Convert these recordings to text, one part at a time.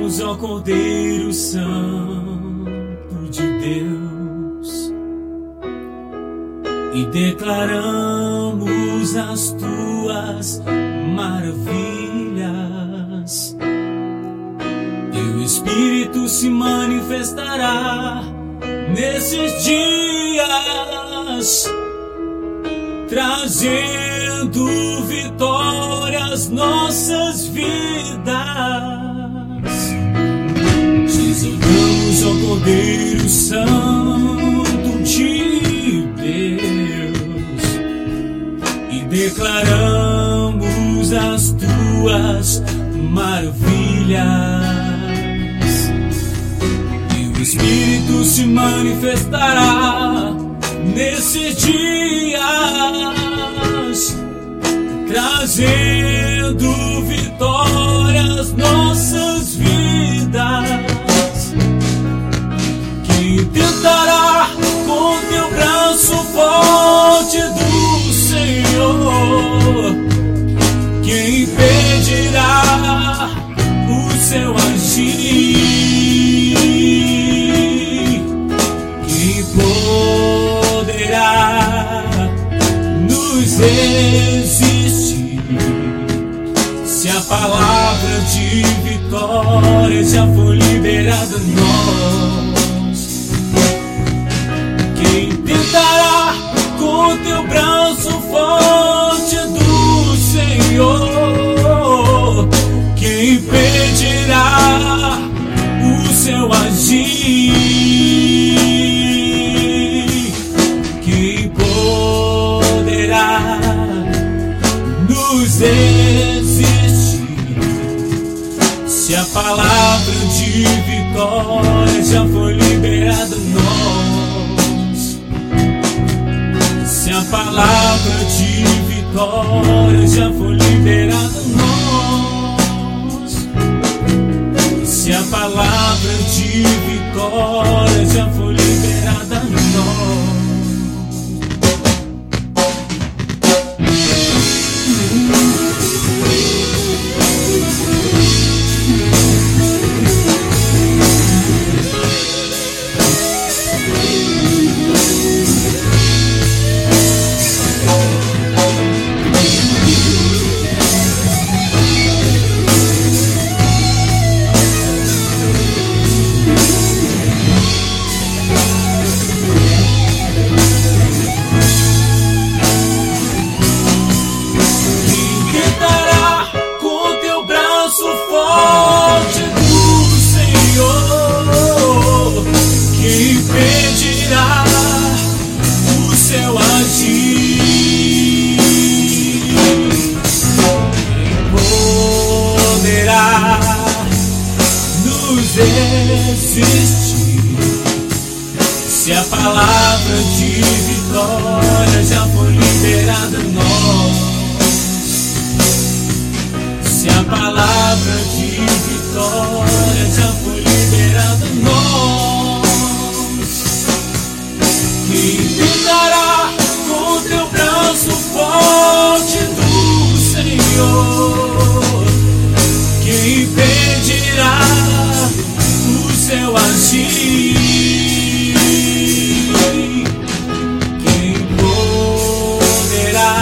exaltamos ao Cordeiro Santo de Deus e declaramos as tuas maravilhas. E o Espírito se manifestará nesses dias, trazendo vitória às nossas vidas. Te exaltamos ao Cordeiro Santo de Deus e declaramos as tuas maravilhas. E o Espírito se manifestará nesses dias, trazendo vitória às nossas vidas. Quem tentará com teu braço forte do Senhor? Quem impedirá o seu agir? Quem poderá nos resistir se a palavra de vitória já foi liberada a nós? Quem tentará com teu braço forte do Senhor? Quem impedirá o seu agir? Quem poderá nos resistir se a palavra de vitória já foi liberada a nós? Se a palavra de vitória já foi liberada a nós? Se a palavra de vitória já foi liberada a nós? Resistir se a palavra de vitória já foi liberada a nós? Se a palavra de vitória já foi liberada a nós? Quem tentará com teu braço forte do Senhor? Quem impedirá o seu agir? Quem poderá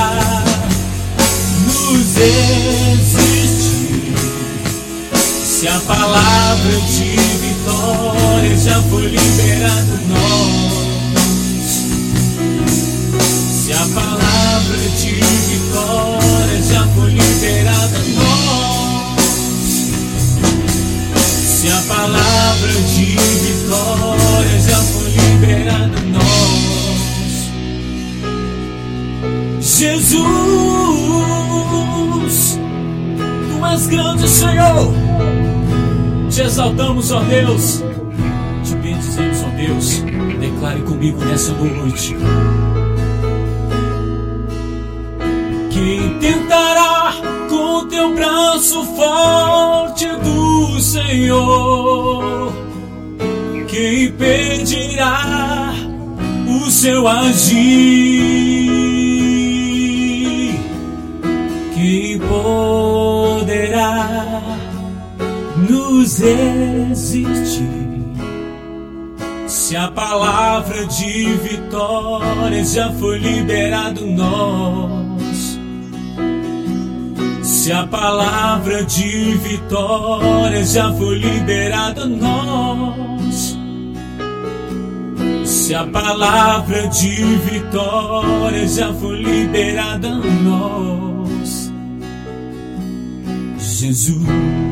nos resistir se a palavra de vitória já foi liberada a nós? Se a palavra de vitória já foi liberada a nós? Se a palavra de vitória já foi liberada a nós? Jesus, tu és grande, Senhor. Te exaltamos, ó Deus. Te bendizemos, ó Deus. Declare comigo nessa noite. Quem tentará com teu braço forte do Senhor? Quem impedirá o seu agir? Quem poderá nos podemos resistir se a palavra de vitória já foi liberada em nós? Se a palavra de vitória já foi liberada em nós? Se a palavra de vitória já foi liberada em nós? Jesus.